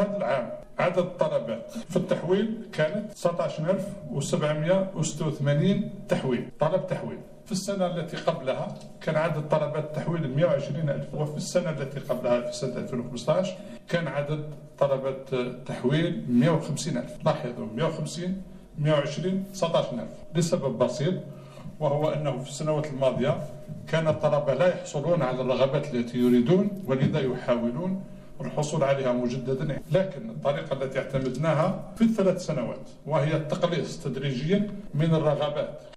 هذا العام عدد الطلبات في التحويل كانت 19786 طلب تحويل. في السنة التي قبلها كان عدد طلبات التحويل 120,000، وفي السنة التي قبلها في سنة 2015 كان عدد طلبات التحويل 150,000. لاحظوا 150 120 19,000 لسبب بسيط، وهو أنه في السنوات الماضية كان الطلبة لا يحصلون على الرغبات التي يريدون، ولذا يحاولون الحصول عليها مجددا. لكن الطريقة التي اعتمدناها في ال3 سنوات وهي التقليص تدريجيا من الرغبات